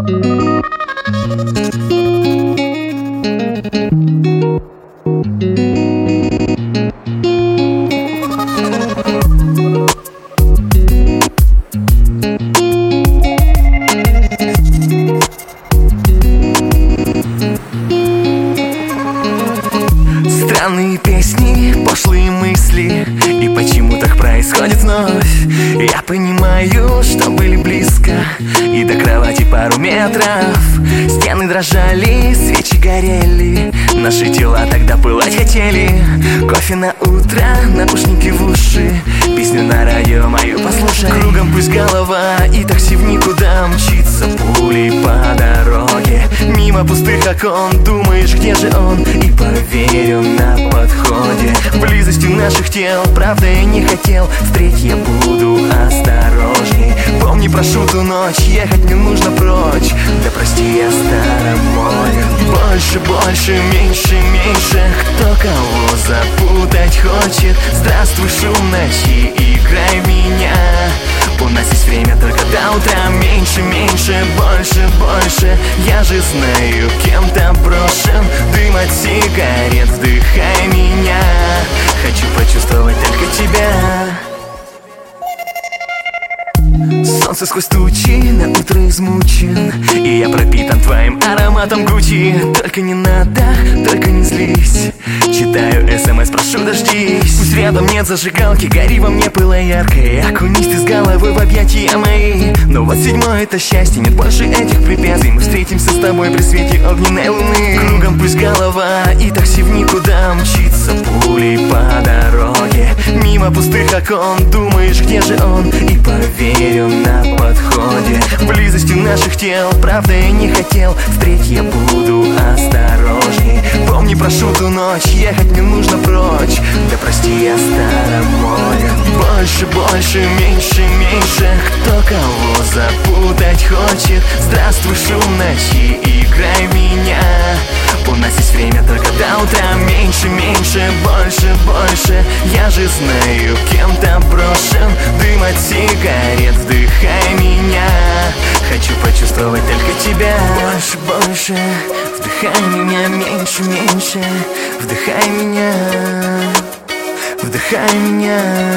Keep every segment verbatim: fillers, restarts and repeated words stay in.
Странные песни, пошлые мысли, и почему так происходит вновь? Я понимаю, что были близко, и до кровати пару метров. Стены дрожали, свечи горели, наши тела тогда пылать хотели. Кофе на утро, наушники в уши, песню на радио мою послушай. Кругом пусть голова, и такси в никуда мчится пулей по дороге. Мимо пустых окон, думаешь, где же он? И поверю, на подходе. Близостью наших тел, правда я не хотел, впредь я буду осторожней. Помни, прошу ту ночь, ехать не нужно прочь. Да прости, я старомоден. Больше, больше, меньше, меньше, кто кого запутать хочет. Здравствуй, шум ночи, играй в меня. У нас есть время только до утра. Меньше, меньше, больше, больше, я же знаю, кем-то брошен. Дым от сигарет, вдыхай меня. Хочу почувствовать только тебя. Солнце сквозь тучи, на утро измучен, и я пропитан твоим ароматом Гуччи. Только не надо, только не злись. Читаю смс, прошу дождись. Пусть рядом нет зажигалки, гори во мне пылай яркой. Окунись ты с головой в объятия мои. Но вот седьмое это счастье, нет больше этих препятствий. Мы встретимся с тобой при свете огненной луны. Кругом пусть голова, и такси в никуда мчится пулей по дороге. Мимо пустых окон, думаешь, где же он? И поверю, на подходе. Близостью наших тел, правда я не хотел, впредь я буду осторожней. Помни, прошу ту ночь, ехать не нужно прочь. Да прости, я старомоден. Больше, больше, меньше, меньше, кто кого запутать хочет. Здравствуй, шум ночи, играй в меня. У нас есть время только до утра. Меньше, меньше, больше, больше, я же знаю, кем-то брошен. Дым от сигарет, вдыхай меня. Хочу почувствовать только тебя. Больше, больше, вдыхай меня. Меньше, меньше, вдыхай меня. Вдыхай меня.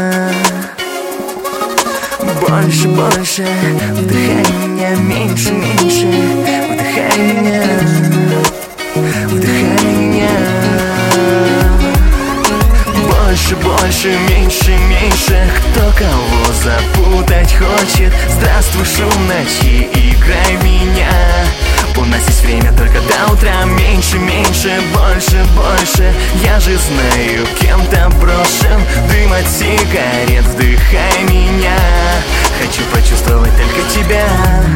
Больше, больше, вдыхай меня. Меньше, меньше, вдыхай меня. Вдыхай меня. Больше, больше, меньше, меньше, кто кого запутать хочет. Здравствуй, шум ночи, играй в меня. У нас есть время только до утра. Меньше, меньше, больше, больше, я же знаю, кем-то брошен. Дым от сигарет, вдыхай меня. Хочу почувствовать только тебя.